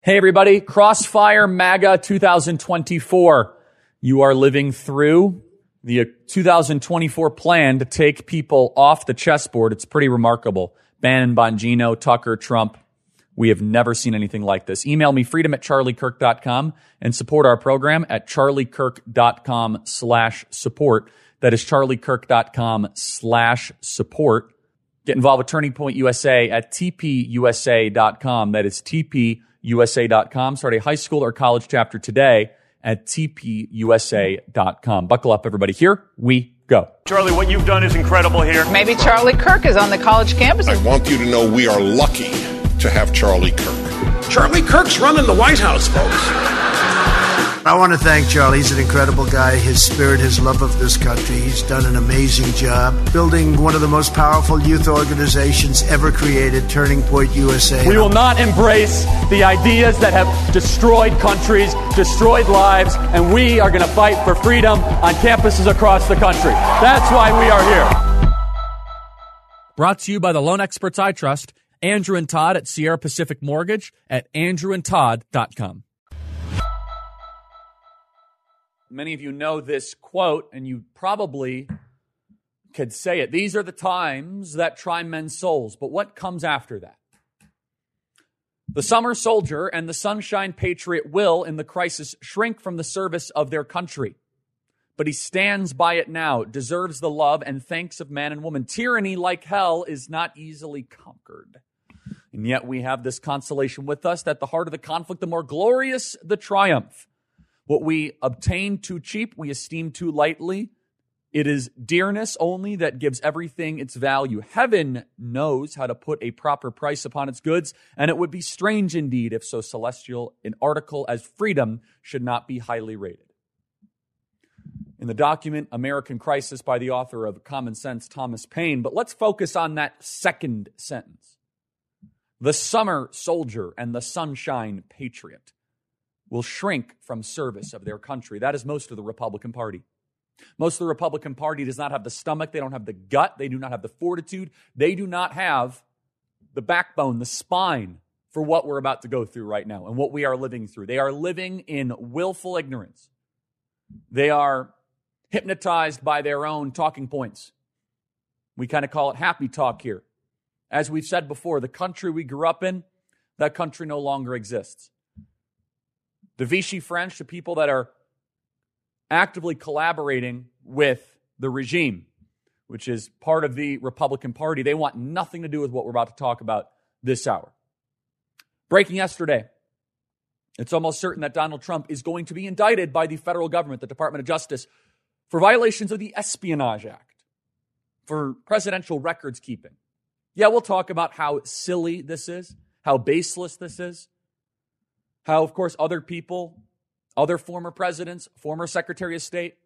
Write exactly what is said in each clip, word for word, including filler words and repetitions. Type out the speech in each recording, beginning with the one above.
Hey everybody, Crossfire MAGA two thousand twenty-four. You are living through the two thousand twenty-four plan to take people off the chessboard. It's pretty remarkable. Bannon, Bongino, Tucker, Trump. We have never seen anything like this. Email me, freedom at charlie kirk dot com, and support our program at charliekirk.com slash support. That is charliekirk.com slash support. Get involved with Turning Point U S A at t p u s a dot com. That is t p u s a dot com. Start a high school or college chapter today at t p u s a dot com. Buckle up, everybody. Here we go. Charlie, what you've done is incredible here. Maybe Charlie Kirk is on the college campus. I want you to know we are lucky to have Charlie Kirk. Charlie Kirk's running the White House, folks. I want to thank Charlie. He's an incredible guy. His spirit, his love of this country. He's done an amazing job building one of the most powerful youth organizations ever created, Turning Point U S A. We will not embrace the ideas that have destroyed countries, destroyed lives, and we are going to fight for freedom on campuses across the country. That's why we are here. Brought to you by the loan experts I trust, Andrew and Todd at Sierra Pacific Mortgage at andrew and todd dot com. Many of you know this quote, and you probably could say it. These are the times that try men's souls. But what comes after that? The summer soldier and the sunshine patriot will, in the crisis, shrink from the service of their country. But he stands by it now, deserves the love and thanks of man and woman. Tyranny, like hell, is not easily conquered. And yet we have this consolation with us that the harder the conflict, the more glorious the triumph. What we obtain too cheap, we esteem too lightly. It is dearness only that gives everything its value. Heaven knows how to put a proper price upon its goods, and it would be strange indeed if so celestial an article as freedom should not be highly rated. In the document American Crisis by the author of Common Sense, Thomas Paine, but let's focus on that second sentence. The summer soldier and the sunshine patriot will shrink from service of their country. That is most of the Republican Party. Most of the Republican Party does not have the stomach. They don't have the gut. They do not have the fortitude. They do not have the backbone, the spine for what we're about to go through right now and what we are living through. They are living in willful ignorance. They are hypnotized by their own talking points. We kind of call it happy talk here. As we've said before, the country we grew up in, that country no longer exists. The Vichy French, the people that are actively collaborating with the regime, which is part of the Republican Party, they want nothing to do with what we're about to talk about this hour. Breaking yesterday, it's almost certain that Donald Trump is going to be indicted by the federal government, the Department of Justice, for violations of the Espionage Act, for presidential records keeping. Yeah, we'll talk about how silly this is, how baseless this is. How, of course, other people, other former presidents, former Secretary of State,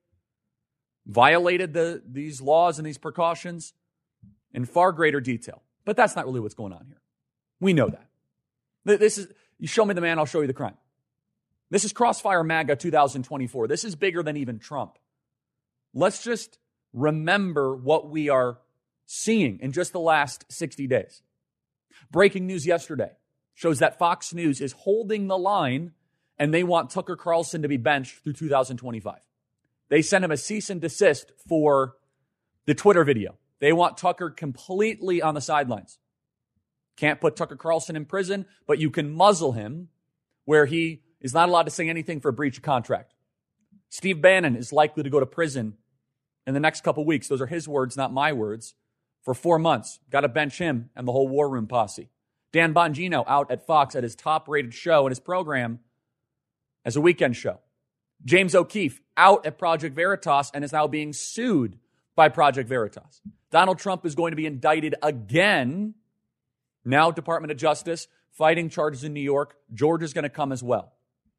violated the, these laws and these precautions in far greater detail. But that's not really what's going on here. We know that. This is, you show me the man, I'll show you the crime. This is Crossfire MAGA two thousand twenty-four. This is bigger than even Trump. Let's just remember what we are seeing in just the last sixty days. Breaking news yesterday shows that Fox News is holding the line and they want Tucker Carlson to be benched through two thousand twenty-five. They sent him a cease and desist for the Twitter video. They want Tucker completely on the sidelines. Can't put Tucker Carlson in prison, but you can muzzle him where he is not allowed to say anything for breach of contract. Steve Bannon is likely to go to prison in the next couple weeks. Those are his words, not my words. For four months. Got to bench him and the whole War Room posse. Dan Bongino out at Fox at his top-rated show and his program as a weekend show. James O'Keefe out at Project Veritas and is now being sued by Project Veritas. Donald Trump is going to be indicted again. Now Department of Justice fighting charges in New York. Georgia's going to come as well.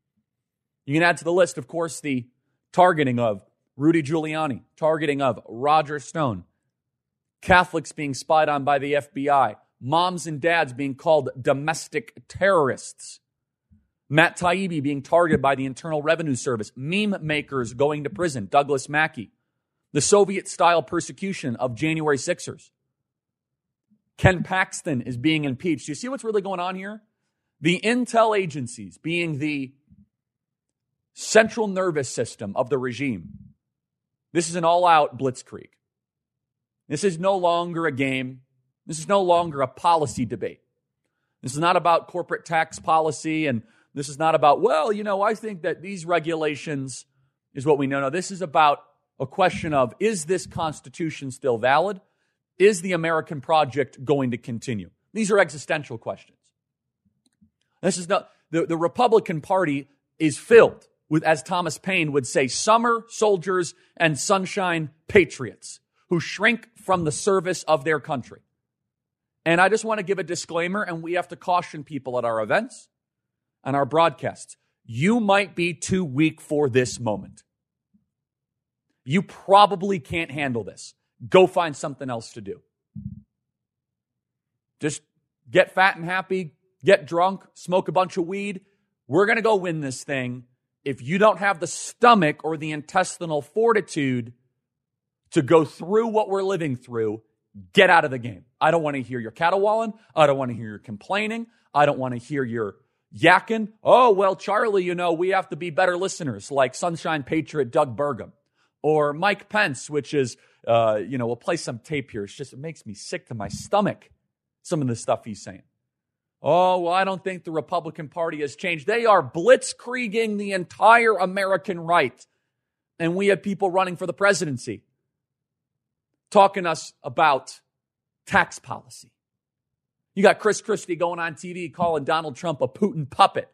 You can add to the list, of course, the targeting of Rudy Giuliani, targeting of Roger Stone, Catholics being spied on by the F B I, moms and dads being called domestic terrorists, Matt Taibbi being targeted by the Internal Revenue Service, meme makers going to prison, Douglas Mackey, the Soviet-style persecution of January sixers. Ken Paxton is being impeached. You see what's really going on here? The intel agencies, being the central nervous system of the regime, this is an all-out blitzkrieg. This is no longer a game. This is no longer a policy debate. This is not about corporate tax policy, and this is not about, well, you know, I think that these regulations is what we know. No, this is about a question of, is this Constitution still valid? Is the American project going to continue? These are existential questions. This is not, the, the Republican Party is filled with, as Thomas Paine would say, summer soldiers and sunshine patriots who shrink from the service of their country. And I just want to give a disclaimer, and we have to caution people at our events and our broadcasts. You might be too weak for this moment. You probably can't handle this. Go find something else to do. Just get fat and happy, get drunk, smoke a bunch of weed. We're going to go win this thing. If you don't have the stomach or the intestinal fortitude to go through what we're living through, get out of the game. I don't want to hear your caterwauling. I don't want to hear your complaining. I don't want to hear your yakking. Oh, well, Charlie, you know, we have to be better listeners, like Sunshine Patriot Doug Burgum. Or Mike Pence, which is, uh, you know, we'll play some tape here. It's just, it makes me sick to my stomach, some of the stuff he's saying. Oh, well, I don't think the Republican Party has changed. They are blitzkrieging the entire American right. And we have people running for the presidency talking to us about tax policy. You got Chris Christie going on T V calling Donald Trump a Putin puppet.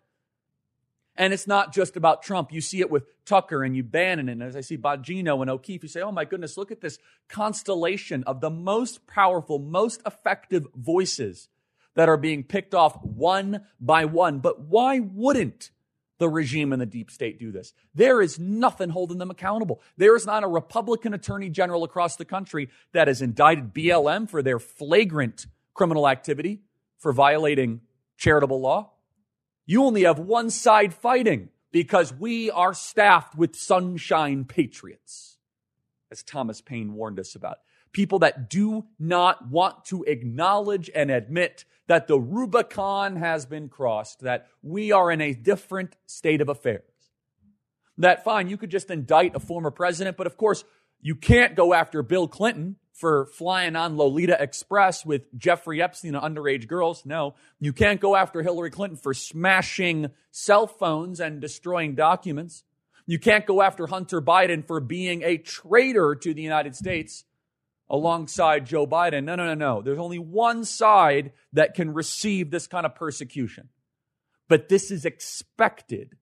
And it's not just about Trump. You see it with Tucker and you Bannon. And as I see Bongino and O'Keefe, you say, oh my goodness, look at this constellation of the most powerful, most effective voices that are being picked off one by one. But why wouldn't the regime and the deep state do this? There is nothing holding them accountable. There is not a Republican attorney general across the country that has indicted B L M for their flagrant criminal activity for violating charitable law. You only have one side fighting because we are staffed with sunshine patriots, as Thomas Paine warned us about. People that do not want to acknowledge and admit that the Rubicon has been crossed, that we are in a different state of affairs. That, fine, you could just indict a former president, but of course, you can't go after Bill Clinton for flying on Lolita Express with Jeffrey Epstein and underage girls. No, you can't go after Hillary Clinton for smashing cell phones and destroying documents. You can't go after Hunter Biden for being a traitor to the United States alongside Joe Biden. No, no, no, no. There's only one side that can receive this kind of persecution. But this is expected.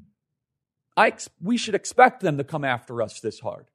I ex- we should expect them to come after us this hard.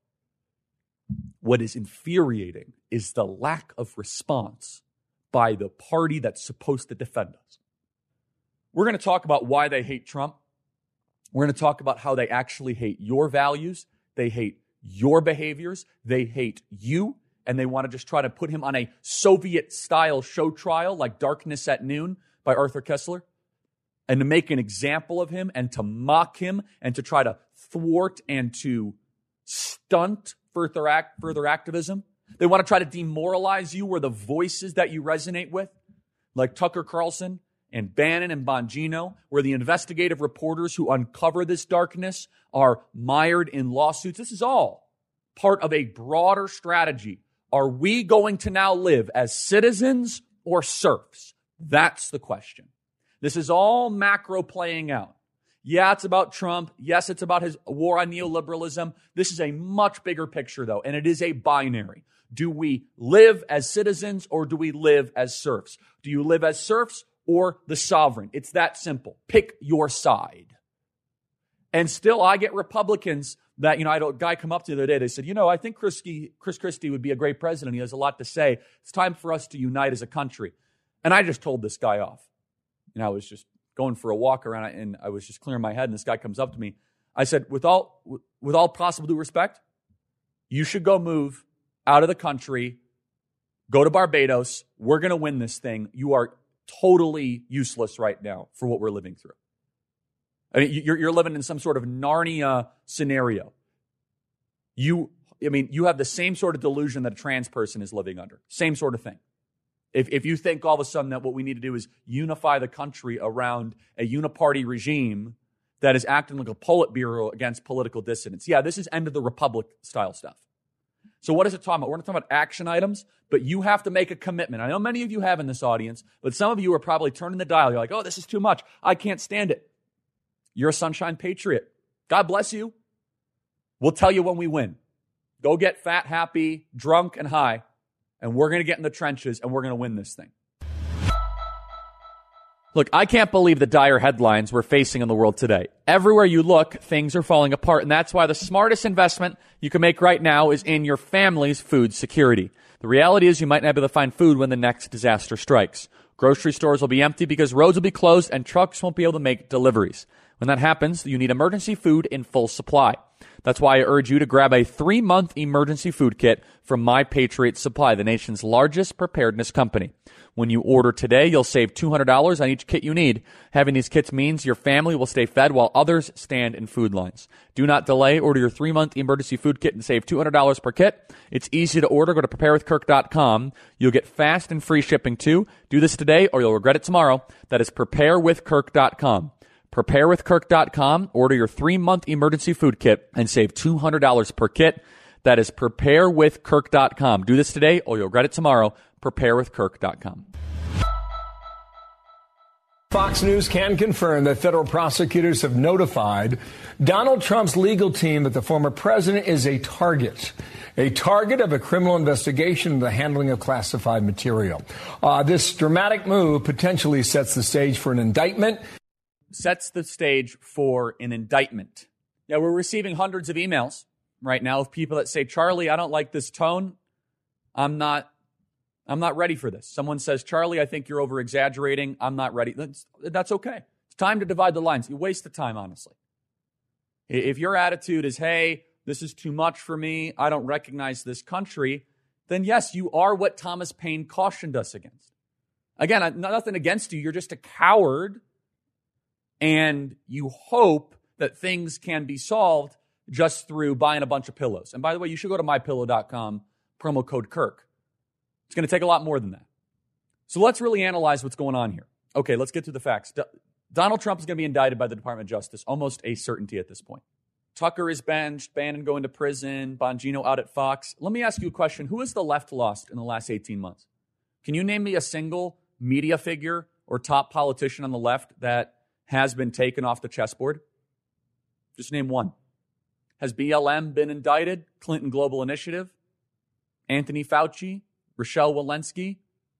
What is infuriating is the lack of response by the party that's supposed to defend us. We're going to talk about why they hate Trump. We're going to talk about how they actually hate your values. They hate your behaviors. They hate you. And they want to just try to put him on a Soviet-style show trial like Darkness at Noon by Arthur Koestler. And to make an example of him and to mock him and to try to thwart and to stunt further act, further activism. They want to try to demoralize you where the voices that you resonate with, like Tucker Carlson and Bannon and Bongino, where the investigative reporters who uncover this darkness are mired in lawsuits. This is all part of a broader strategy. Are we going to now live as citizens or serfs? That's the question. This is all macro playing out. Yeah, it's about Trump. Yes, it's about his war on neoliberalism. This is a much bigger picture, though, and it is a binary. Do we live as citizens or do we live as serfs? Do you live as serfs or the sovereign? It's that simple. Pick your side. And still, I get Republicans that, you know, I had a guy come up to the other day. They said, you know, I think Chris, Chris Christie would be a great president. He has a lot to say. It's time for us to unite as a country. And I just told this guy off. And I was just going for a walk around, and I was just clearing my head, and this guy comes up to me. I said, with all with all possible due respect, you should go move out of the country, go to Barbados. We're going to win this thing. You are totally useless right now for what we're living through. I mean, you're, you're living in some sort of Narnia scenario. You, I mean, you have the same sort of delusion that a trans person is living under. Same sort of thing. If, if you think all of a sudden that what we need to do is unify the country around a uniparty regime that is acting like a Politburo against political dissidents. Yeah, this is end of the republic style stuff. So what is it talking about? We're not talking about action items, but you have to make a commitment. I know many of you have in this audience, but some of you are probably turning the dial. You're like, oh, this is too much. I can't stand it. You're a sunshine patriot. God bless you. We'll tell you when we win. Go get fat, happy, drunk, and high, and we're going to get in the trenches, and we're going to win this thing. Look, I can't believe the dire headlines we're facing in the world today. Everywhere you look, things are falling apart, and that's why the smartest investment you can make right now is in your family's food security. The reality is you might not be able to find food when the next disaster strikes. Grocery stores will be empty because roads will be closed and trucks won't be able to make deliveries. When that happens, you need emergency food in full supply. That's why I urge you to grab a three-month emergency food kit from My Patriot Supply, the nation's largest preparedness company. When you order today, you'll save two hundred dollars on each kit you need. Having these kits means your family will stay fed while others stand in food lines. Do not delay. Order your three-month emergency food kit and save two hundred dollars per kit. It's easy to order. Go to prepare with kirk dot com. You'll get fast and free shipping too. Do this today or you'll regret it tomorrow. That is prepare with kirk dot com. prepare with kirk dot com. Order your three-month emergency food kit and save two hundred dollars per kit. That is prepare with kirk dot com. Do this today or you'll regret it tomorrow. prepare with kirk dot com. Fox News can confirm that federal prosecutors have notified Donald Trump's legal team that the former president is a target, a target of a criminal investigation into the handling of classified material. Uh, this dramatic move potentially sets the stage for an indictment. Sets the stage for an indictment. Yeah, we're receiving hundreds of emails right now of people that say, Charlie, I don't like this tone. I'm not I'm not ready for this. Someone says, Charlie, I think you're over-exaggerating. I'm not ready. That's, that's okay. It's time to divide the lines. You waste the time, honestly. If your attitude is, hey, this is too much for me, I don't recognize this country, then yes, you are what Thomas Paine cautioned us against. Again, nothing against you. You're just a coward, and you hope that things can be solved just through buying a bunch of pillows. And by the way, you should go to my pillow dot com, promo code Kirk. It's going to take a lot more than that. So let's really analyze what's going on here. Okay, let's get to the facts. Do- Donald Trump is going to be indicted by the Department of Justice, almost a certainty at this point. Tucker is benched, Bannon going to prison, Bongino out at Fox. Let me ask you a question. Who has the left lost in the last eighteen months? Can you name me a single media figure or top politician on the left that has been taken off the chessboard? Just name one. Has B L M been indicted? Clinton Global Initiative? Anthony Fauci? Rochelle Walensky,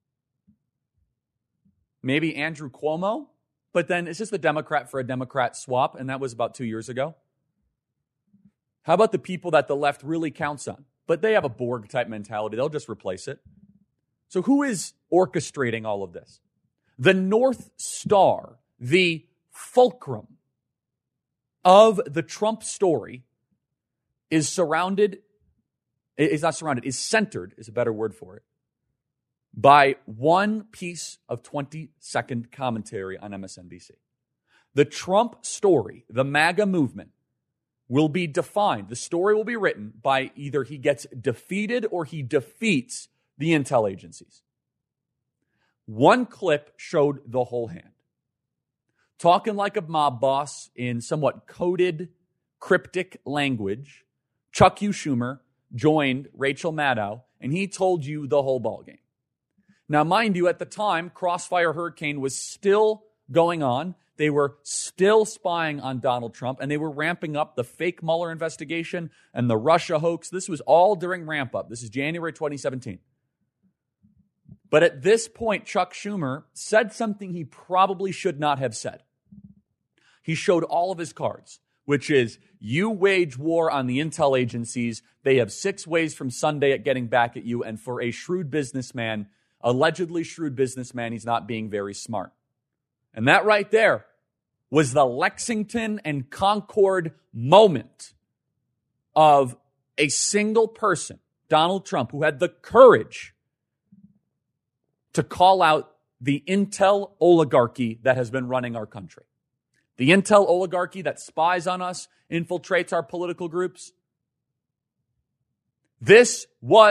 maybe Andrew Cuomo, but then it's just the Democrat for a Democrat swap, and that was about two years ago. How about the people that the left really counts on? But they have a Borg-type mentality. They'll just replace it. So who is orchestrating all of this? The North Star, the fulcrum of the Trump story is surrounded, is not surrounded, is centered, is a better word for it, by one piece of twenty-second commentary on M S N B C. The Trump story, the MAGA movement, will be defined. The story will be written by either he gets defeated or he defeats the intel agencies. One clip showed the whole hand. Talking like a mob boss in somewhat coded, cryptic language, Chuck U. Schumer joined Rachel Maddow, and he told you the whole ballgame. Now, mind you, at the time, Crossfire Hurricane was still going on. They were still spying on Donald Trump, and they were ramping up the fake Mueller investigation and the Russia hoax. This was all during ramp up. This is January twenty seventeen. But at this point, Chuck Schumer said something he probably should not have said. He showed all of his cards, which is, you wage war on the intel agencies. They have six ways from Sunday at getting back at you, and for a shrewd businessman, allegedly shrewd businessman, he's not being very smart. And that right there was the Lexington and Concord moment of a single person, Donald Trump, who had the courage to call out the intel oligarchy that has been running our country. The intel oligarchy that spies on us, infiltrates our political groups. This was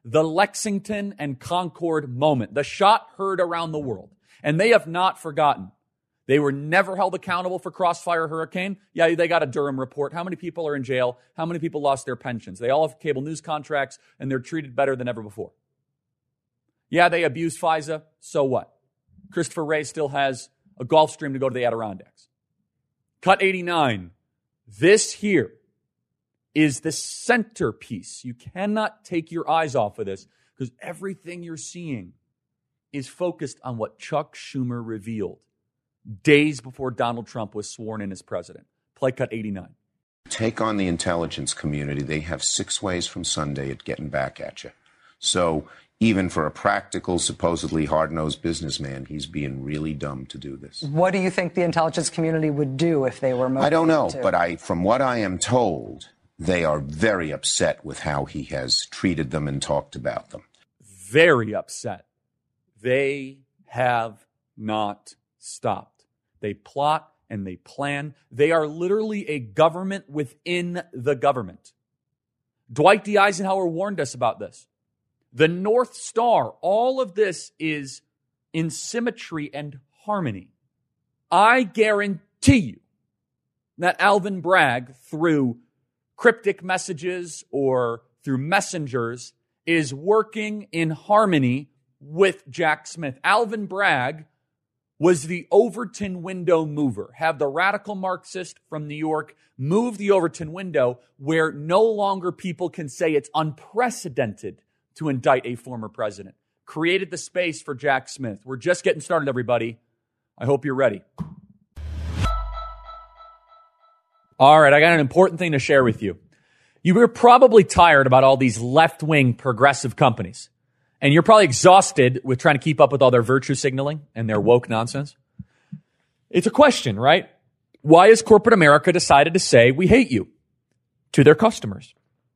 the Lexington and Concord moment, the shot heard around the world. And they have not forgotten. They were never held accountable for Crossfire Hurricane. Yeah, they got a Durham report. How many people are in jail? How many people lost their pensions? They all have cable news contracts, and they're treated better than ever before. Yeah, they abused FISA. So what? Christopher Wray still has a Gulfstream to go to the Adirondacks. Cut eighty-nine. This here is the centerpiece. You cannot take your eyes off of this because everything you're seeing is focused on what Chuck Schumer revealed days before Donald Trump was sworn in as president. Play cut eighty-nine. Take on the intelligence community. They have six ways from Sunday at getting back at you. So even for a practical, supposedly hard-nosed businessman, he's being really dumb to do this. What do you think the intelligence community would do if they were motivated? I don't know, to? but I, from what I am told, they are very upset with how he has treated them and talked about them. Very upset. They have not stopped. They plot and they plan. They are literally a government within the government. Dwight D. Eisenhower warned us about this. The North Star, all of this is in symmetry and harmony. I guarantee you that Alvin Bragg, through cryptic messages or through messengers, is working in harmony with Jack Smith. Alvin Bragg was the Overton window mover. Have the radical Marxist from New York move the Overton window where no longer people can say it's unprecedented to indict a former president. Created the space for Jack Smith. We're just getting started, everybody. I hope you're ready. All right, I got an important thing to share with you. You were probably tired about all these left-wing progressive companies. And you're probably exhausted with trying to keep up with all their virtue signaling and their woke nonsense. It's a question, right? Why has corporate America decided to say, we hate you to their customers?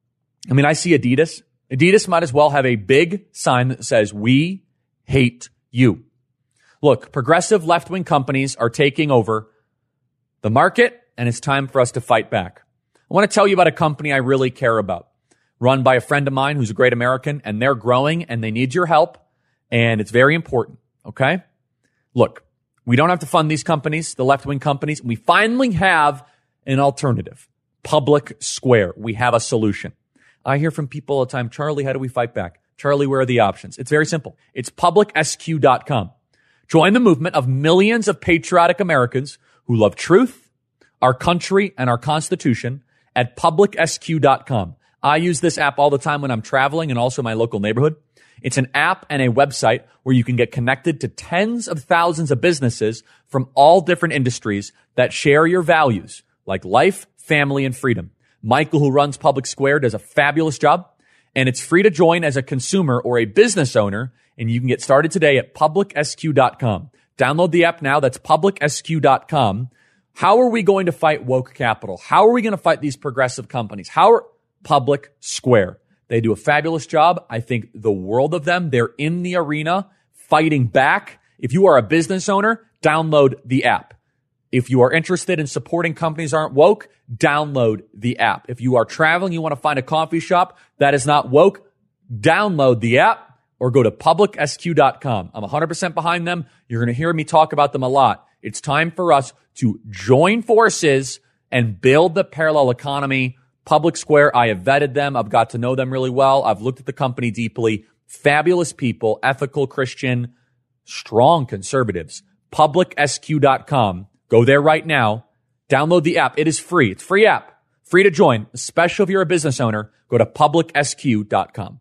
I mean, I see Adidas. Adidas might as well have a big sign that says, we hate you. Look, progressive left-wing companies are taking over the market, and it's time for us to fight back. I want to tell you about a company I really care about, run by a friend of mine who's a great American, and they're growing, and they need your help, and it's very important, okay? Look, we don't have to fund these companies, the left-wing companies. We finally have an alternative, Public Square. We have a solution. I hear from people all the time, Charlie, how do we fight back? Charlie, where are the options? It's very simple. It's public S Q dot com. Join the movement of millions of patriotic Americans who love truth, our country, and our Constitution at public S Q dot com. I use this app all the time when I'm traveling and also my local neighborhood. It's an app and a website where you can get connected to tens of thousands of businesses from all different industries that share your values like life, family, and freedom. Michael, who runs Public Square, does a fabulous job, and it's free to join as a consumer or a business owner, and you can get started today at public S Q dot com. Download the app now. That's public S Q dot com. How are we going to fight woke capital? How are we going to fight these progressive companies? How are Public Square? They do a fabulous job. I think the world of them. They're in the arena fighting back. If you are a business owner, download the app. If you are interested in supporting companies aren't woke, download the app. If you are traveling, you want to find a coffee shop that is not woke, download the app or go to public S Q dot com. I'm one hundred percent behind them. You're going to hear me talk about them a lot. It's time for us to join forces and build the parallel economy. Public Square, I have vetted them. I've got to know them really well. I've looked at the company deeply. Fabulous people, ethical, Christian, strong conservatives. public S Q dot com. Go there right now. Download the app. It is free. It's a free app. Free to join, especially if you're a business owner. Go to public S Q dot com.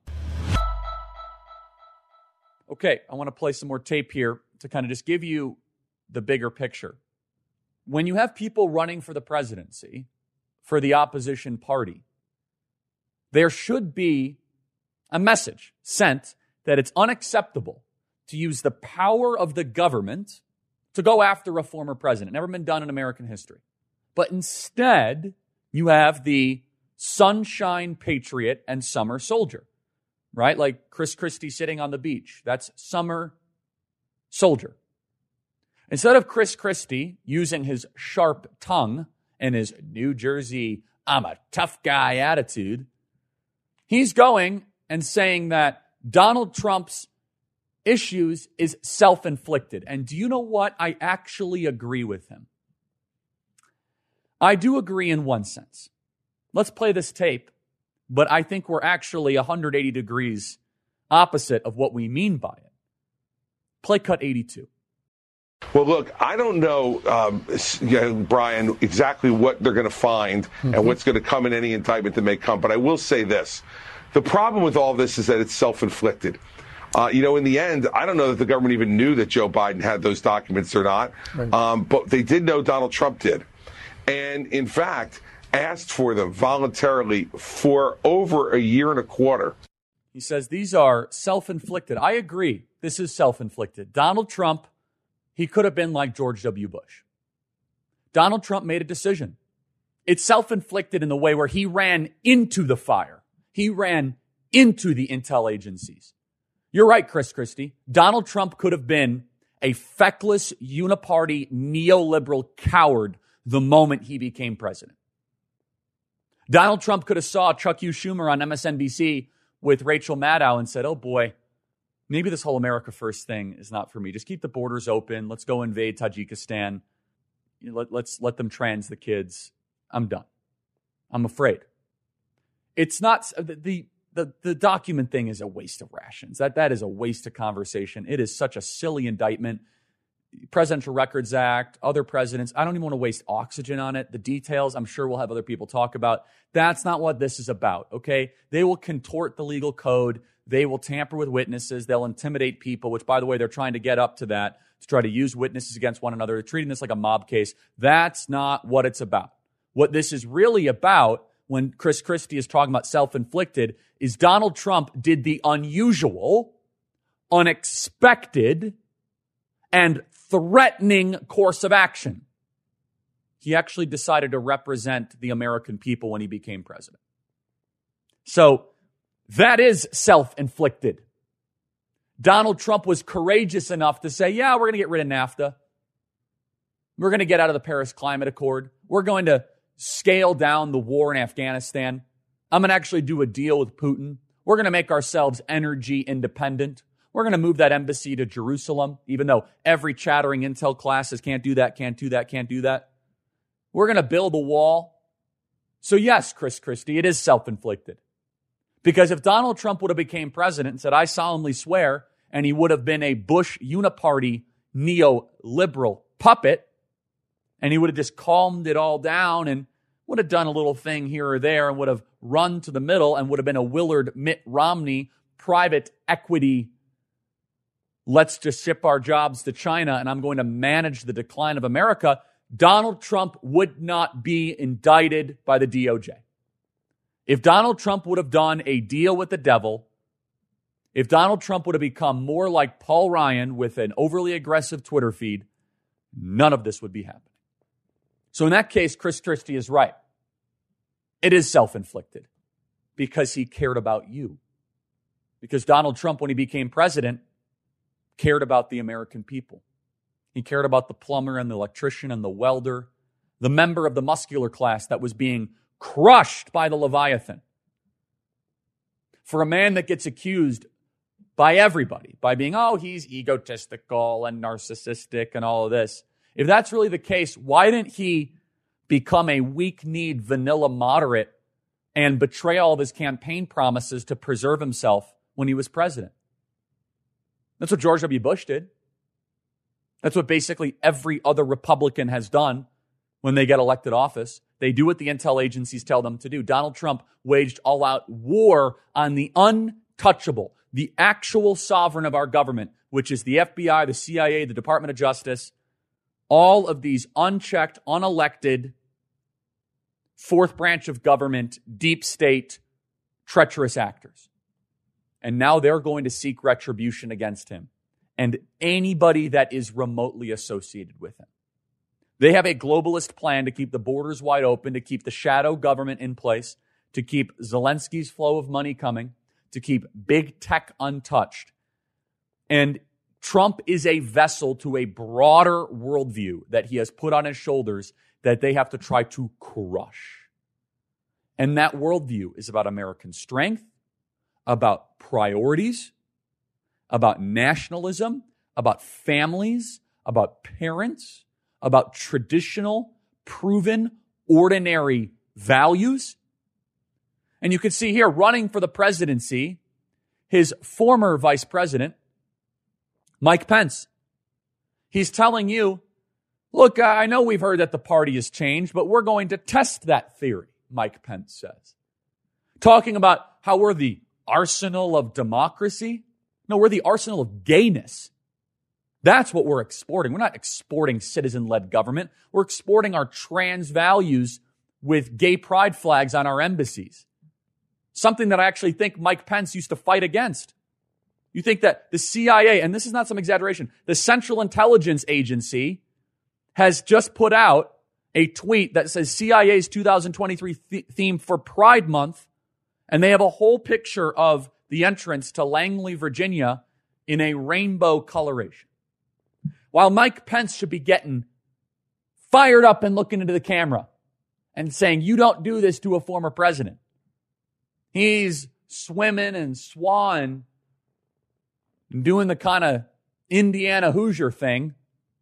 Okay, I want to play some more tape here to kind of just give you the bigger picture. When you have people running for the presidency, for the opposition party, there should be a message sent that it's unacceptable to use the power of the government to go after a former president. Never been done in American history. But instead, you have the sunshine patriot and summer soldier, right? Like Chris Christie sitting on the beach. That's summer soldier. Instead of Chris Christie using his sharp tongue and his New Jersey, I'm a tough guy attitude, he's going and saying that Donald Trump's issues is self-inflicted. And do you know what? I actually agree with him. I do agree in one sense. Let's play this tape, but I think we're actually one hundred eighty degrees opposite of what we mean by it. Play cut eighty-two. Well, look, I don't know, um, you know, Brian, exactly what they're going to find mm-hmm. and what's going to come in any indictment that may come. But I will say this. The problem with all this is that it's self-inflicted. Uh, you know, in the end, I don't know that the government even knew that Joe Biden had those documents or not. Right. Um, but they did know Donald Trump did. And, in fact, asked for them voluntarily for over a year and a quarter. He says these are self-inflicted. I agree. This is self-inflicted. Donald Trump, he could have been like George W. Bush. Donald Trump made a decision. It's self-inflicted in the way where he ran into the fire. He ran into the intel agencies. You're right, Chris Christie. Donald Trump could have been a feckless, uniparty, neoliberal coward the moment he became president. Donald Trump could have saw Chuck U. Schumer on M S N B C with Rachel Maddow and said, oh boy, maybe this whole America First thing is not for me. Just keep the borders open. Let's go invade Tajikistan. You know, let, let's let them trans the kids. I'm done. I'm afraid. It's not the, the the the document thing is a waste of rations. That that is a waste of conversation. It is such a silly indictment. Presidential Records Act, other presidents. I don't even want to waste oxygen on it. The details, I'm sure we'll have other people talk about. That's not what this is about, okay? They will contort the legal code. They will tamper with witnesses. They'll intimidate people, which, by the way, they're trying to get up to that, to try to use witnesses against one another. They're treating this like a mob case. That's not what it's about. What this is really about, when Chris Christie is talking about self-inflicted, is Donald Trump did the unusual, unexpected, and threatening course of action. He actually decided to represent the American people when he became president. So that is self-inflicted. Donald Trump was courageous enough to say, yeah, we're going to get rid of NAFTA. We're going to get out of the Paris Climate Accord. We're going to scale down the war in Afghanistan. I'm going to actually do a deal with Putin. We're going to make ourselves energy independent. We're going to move that embassy to Jerusalem, even though every chattering intel class says can't do that, can't do that, can't do that. We're going to build a wall. So yes, Chris Christie, it is self-inflicted. Because if Donald Trump would have became president and said, I solemnly swear, and he would have been a Bush uniparty neoliberal puppet, and he would have just calmed it all down and would have done a little thing here or there and would have run to the middle and would have been a Willard Mitt Romney private equity, let's just ship our jobs to China and I'm going to manage the decline of America, Donald Trump would not be indicted by the D O J. If Donald Trump would have done a deal with the devil, if Donald Trump would have become more like Paul Ryan with an overly aggressive Twitter feed, none of this would be happening. So in that case, Chris Christie is right. It is self-inflicted because he cared about you. Because Donald Trump, when he became president, cared about the American people. He cared about the plumber and the electrician and the welder, the member of the muscular class that was being crushed by the Leviathan. For a man that gets accused by everybody, by being, oh, he's egotistical and narcissistic and all of this. If that's really the case, why didn't he become a weak-kneed vanilla moderate and betray all of his campaign promises to preserve himself when he was president? That's what George W. Bush did. That's what basically every other Republican has done when they get elected office. They do what the intel agencies tell them to do. Donald Trump waged all-out war on the untouchable, the actual sovereign of our government, which is the F B I, the C I A, the Department of Justice, all of these unchecked, unelected, fourth branch of government, deep state, treacherous actors. And now they're going to seek retribution against him and anybody that is remotely associated with him. They have a globalist plan to keep the borders wide open, to keep the shadow government in place, to keep Zelensky's flow of money coming, to keep big tech untouched. And Trump is a vessel to a broader worldview that he has put on his shoulders that they have to try to crush. And that worldview is about American strength, about priorities, about nationalism, about families, about parents, about traditional, proven, ordinary values. And you can see here, running for the presidency, his former vice president, Mike Pence. He's telling you, look, I know we've heard that the party has changed, but we're going to test that theory, Mike Pence says. Talking about how we're the arsenal of democracy. No, we're the arsenal of gayness. That's what we're exporting. We're not exporting citizen-led government. We're exporting our trans values with gay pride flags on our embassies. Something that I actually think Mike Pence used to fight against. You think that the C I A, and this is not some exaggeration, the Central Intelligence Agency has just put out a tweet that says C I A's two thousand twenty-three th- theme for Pride Month, and they have a whole picture of the entrance to Langley, Virginia in a rainbow coloration. While Mike Pence should be getting fired up and looking into the camera and saying, you don't do this to a former president. He's swimming and swawing and doing the kind of Indiana Hoosier thing.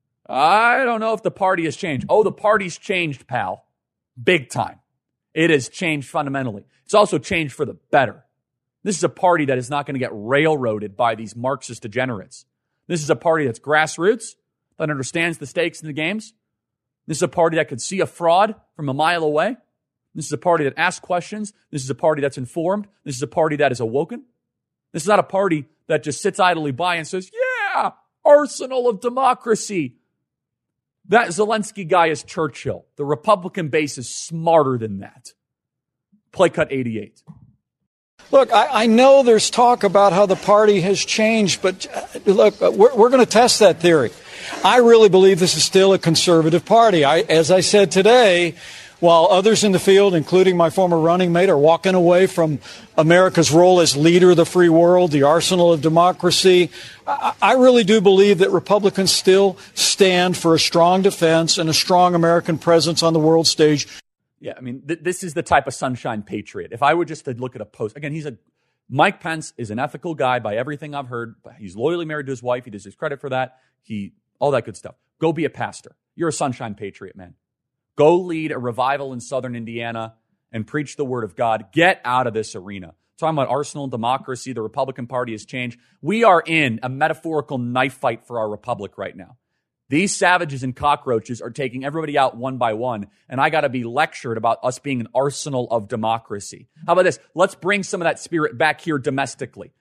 I don't know if the party has changed. Oh, the party's changed, pal. Big time. It has changed fundamentally. It's also changed for the better. This is a party that is not going to get railroaded by these Marxist degenerates. This is a party that's grassroots, that understands the stakes in the games. This is a party that could see a fraud from a mile away. This is a party that asks questions. This is a party that's informed. This is a party that is awoken. This is not a party that just sits idly by and says, yeah, arsenal of democracy. That Zelensky guy is Churchill. The Republican base is smarter than that. Play cut eighty-eight. Look, I, I know there's talk about how the party has changed, but uh, look, we're, we're going to test that theory. I really believe this is still a conservative party. I, as I said today, while others in the field, including my former running mate, are walking away from America's role as leader of the free world, the arsenal of democracy, I, I really do believe that Republicans still stand for a strong defense and a strong American presence on the world stage. Yeah, I mean, th- this is the type of sunshine patriot. If I were just to look at a post, again, he's a, Mike Pence is an ethical guy by everything I've heard. He's loyally married to his wife. He deserves credit for that. He, all that good stuff. Go be a pastor. You're a sunshine patriot, man. Go lead a revival in southern Indiana and preach the word of God. Get out of this arena. Talking about arsenal and democracy, the Republican Party has changed. We are in a metaphorical knife fight for our republic right now. These savages and cockroaches are taking everybody out one by one, and I got to be lectured about us being an arsenal of democracy. How about this? Let's bring some of that spirit back here domestically.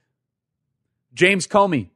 James Comey,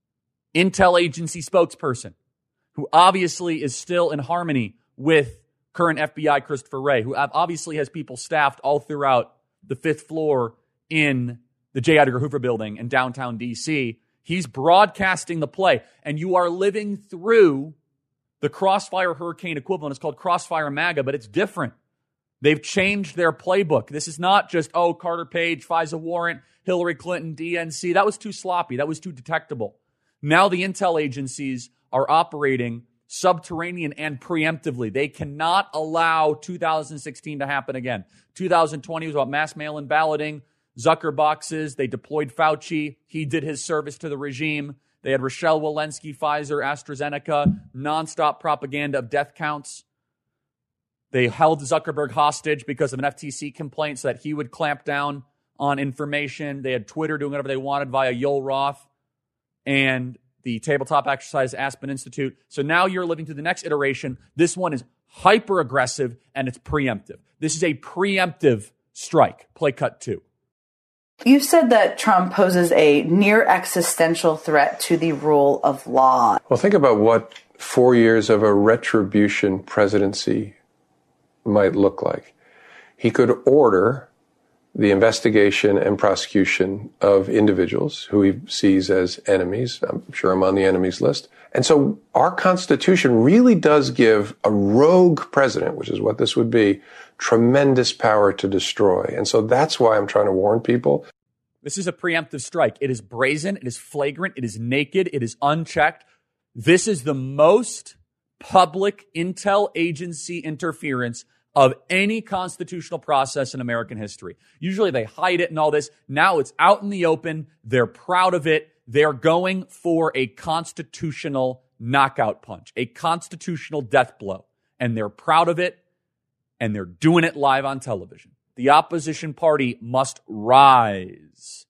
Intel agency spokesperson, who obviously is still in harmony with current F B I Christopher Wray, who obviously has people staffed all throughout the fifth floor in the J. Edgar Hoover building in downtown D C. He's broadcasting the play, and you are living through the Crossfire Hurricane equivalent. It's called Crossfire MAGA, but it's different. They've changed their playbook. This is not just, oh, Carter Page, FISA warrant, Hillary Clinton, D N C. That was too sloppy. That was too detectable. Now the intel agencies are operating subterranean and preemptively. They cannot allow two thousand sixteen to happen again. two thousand twenty was about mass mail-in balloting, Zucker boxes. They deployed Fauci. He did his service to the regime. They had Rochelle Walensky, Pfizer, AstraZeneca, nonstop propaganda of death counts. They held Zuckerberg hostage because of an F T C complaint so that he would clamp down on information. They had Twitter doing whatever they wanted via Yoel Roth and the Tabletop Exercise Aspen Institute. So now you're living through the next iteration. This one is hyper aggressive and it's preemptive. This is a preemptive strike. Play cut two. You said that Trump poses a near existential threat to the rule of law. Well, think about what four years of a retribution presidency might look like. He could order the investigation and prosecution of individuals who he sees as enemies. I'm sure I'm on the enemies list. And so our Constitution really does give a rogue president, which is what this would be, tremendous power to destroy. And so that's why I'm trying to warn people. This is a preemptive strike. It is brazen. It is flagrant. It is naked. It is unchecked. This is the most public intel agency interference of any constitutional process in American history. Usually they hide it and all this. Now it's out in the open. They're proud of it. They're going for a constitutional knockout punch, a constitutional death blow. And they're proud of it, and they're doing it live on television. The opposition party must rise.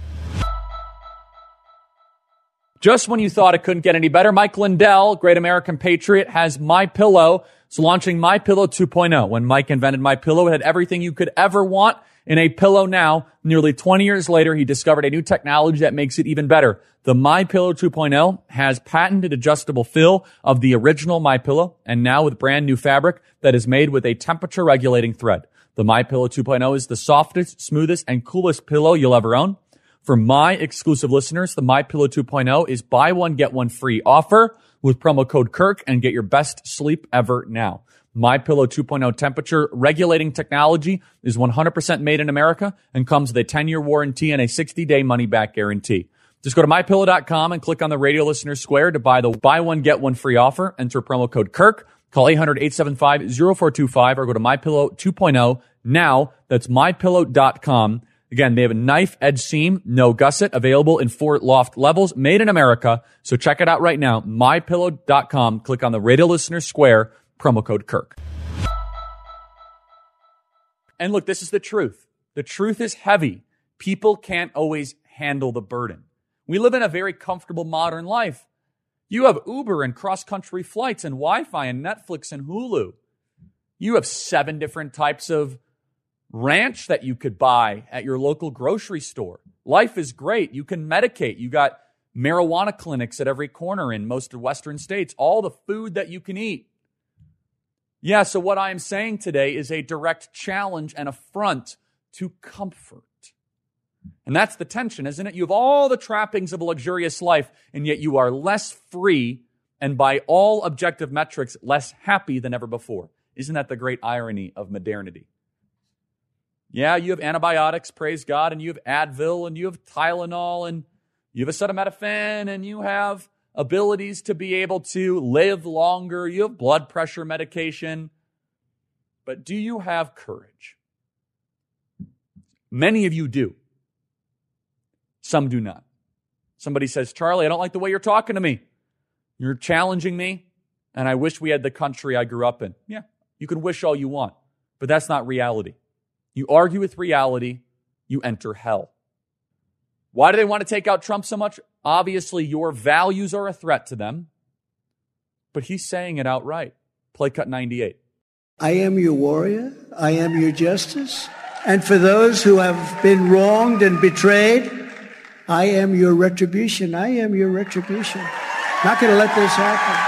Just when you thought it couldn't get any better, Mike Lindell, great American patriot, has MyPillow. It's launching MyPillow two point oh. When Mike invented MyPillow, it had everything you could ever want in a pillow. Now, nearly twenty years later, he discovered a new technology that makes it even better. The MyPillow two point oh has patented adjustable fill of the original MyPillow, and now with brand new fabric that is made with a temperature regulating thread. The MyPillow two point oh is the softest, smoothest, and coolest pillow you'll ever own. For my exclusive listeners, the MyPillow two point oh is buy one, get one free offer with promo code Kirk and get your best sleep ever now. MyPillow two point oh temperature regulating technology is one hundred percent made in America and comes with a ten-year warranty and a sixty-day money-back guarantee. Just go to my pillow dot com and click on the Radio Listener Square to buy the buy one, get one free offer. Enter promo code Kirk. Call eight hundred, eight seven five, zero four two five or go to MyPillow two point oh now. That's my pillow dot com. Again, they have a knife edge seam, no gusset, available in four loft levels, made in America. So check it out right now. my pillow dot com. Click on the Radio Listener Square, promo code Kirk. And look, this is the truth. The truth is heavy. People can't always handle the burden. We live in a very comfortable modern life. You have Uber and cross-country flights and Wi-Fi and Netflix and Hulu. You have seven different types of ranch that you could buy at your local grocery store. Life is great. You can medicate. You got marijuana clinics at every corner in most of Western states. All the food that you can eat. Yeah, so what I am saying today is a direct challenge and affront to comfort. And that's the tension, isn't it? You have all the trappings of a luxurious life, and yet you are less free and by all objective metrics, less happy than ever before. Isn't that the great irony of modernity? Yeah, you have antibiotics, praise God, and you have Advil, and you have Tylenol, and you have acetaminophen, and you have abilities to be able to live longer. You have blood pressure medication. But do you have courage? Many of you do. Some do not. Somebody says, Charlie, I don't like the way you're talking to me. You're challenging me, and I wish we had the country I grew up in. Yeah, you can wish all you want, but that's not reality. You argue with reality, you enter hell. Why do they want to take out Trump so much? Obviously, your values are a threat to them, but he's saying it outright. Play cut ninety-eight. I am your warrior. I am your justice. And for those who have been wronged and betrayed, I am your retribution. I am your retribution. Not going to let this happen.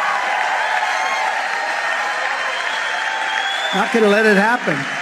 Not going to let it happen.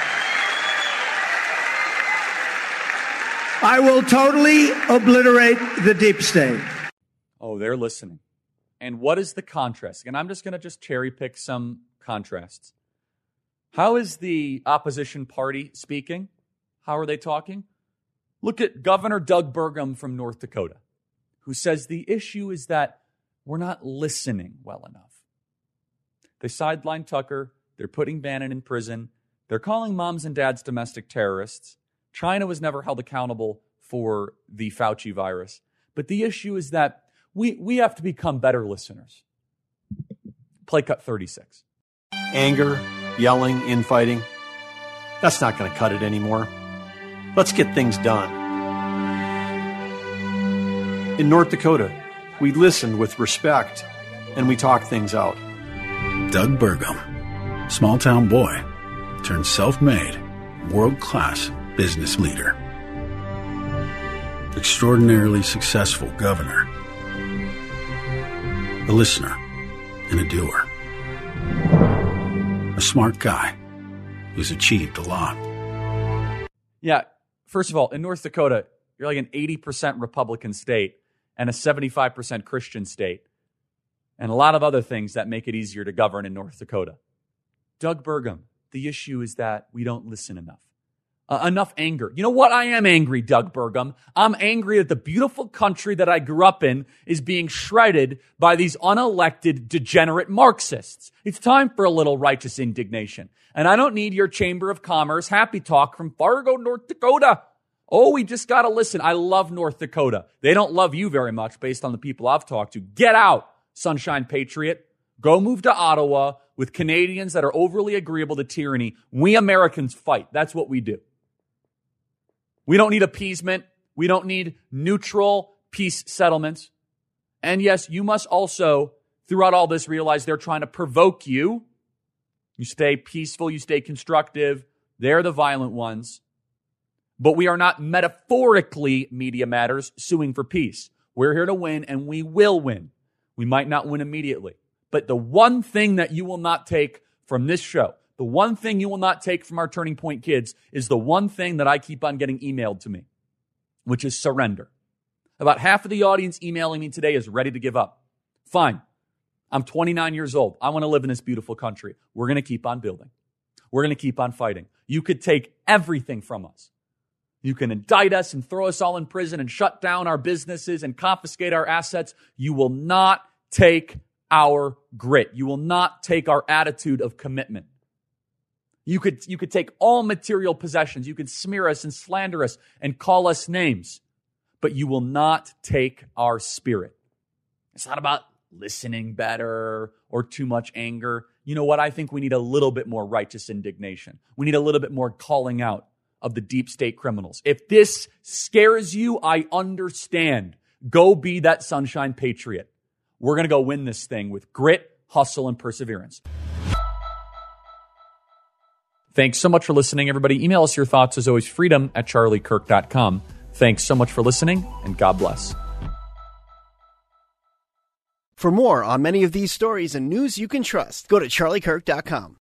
I will totally obliterate the deep state. Oh, they're listening. And what is the contrast? And I'm just going to just cherry pick some contrasts. How is the opposition party speaking? How are they talking? Look at Governor Doug Burgum from North Dakota, who says the issue is that we're not listening well enough. They sideline Tucker. They're putting Bannon in prison. They're calling moms and dads domestic terrorists. China was never held accountable for the Fauci virus. But the issue is that we, we have to become better listeners. Play cut thirty-six. Anger, yelling, infighting, that's not going to cut it anymore. Let's get things done. In North Dakota, we listened with respect and we talked things out. Doug Burgum, small-town boy, turned self-made, world-class business leader. Extraordinarily successful governor. A listener and a doer. A smart guy who's achieved a lot. Yeah, first of all, in North Dakota, you're like an eighty percent Republican state and a seventy-five percent Christian state, and a lot of other things that make it easier to govern in North Dakota. Doug Burgum, the issue is that we don't listen enough. Uh, enough anger. You know what? I am angry, Doug Burgum. I'm angry that the beautiful country that I grew up in is being shredded by these unelected, degenerate Marxists. It's time for a little righteous indignation. And I don't need your Chamber of Commerce happy talk from Fargo, North Dakota. Oh, we just got to listen. I love North Dakota. They don't love you very much based on the people I've talked to. Get out, Sunshine Patriot. Go move to Ottawa with Canadians that are overly agreeable to tyranny. We Americans fight. That's what we do. We don't need appeasement. We don't need neutral peace settlements. And yes, you must also, throughout all this, realize they're trying to provoke you. You stay peaceful. You stay constructive. They're the violent ones. But we are not metaphorically, Media Matters, suing for peace. We're here to win, and we will win. We might not win immediately. But the one thing that you will not take from this show, the one thing you will not take from our Turning Point kids is the one thing that I keep on getting emailed to me, which is surrender. About half of the audience emailing me today is ready to give up. Fine. I'm twenty-nine years old. I want to live in this beautiful country. We're going to keep on building. We're going to keep on fighting. You could take everything from us. You can indict us and throw us all in prison and shut down our businesses and confiscate our assets. You will not take our grit. You will not take our attitude of commitment. You could, you could take all material possessions. You could smear us and slander us and call us names, but you will not take our spirit. It's not about listening better or too much anger. You know what? I think we need a little bit more righteous indignation. We need a little bit more calling out of the deep state criminals. If this scares you, I understand. Go be that Sunshine Patriot. We're going to go win this thing with grit, hustle, and perseverance. Thanks so much for listening, everybody. Email us your thoughts, as always, freedom at charlie kirk dot com. Thanks so much for listening, and God bless. For more on many of these stories and news you can trust, go to charlie kirk dot com.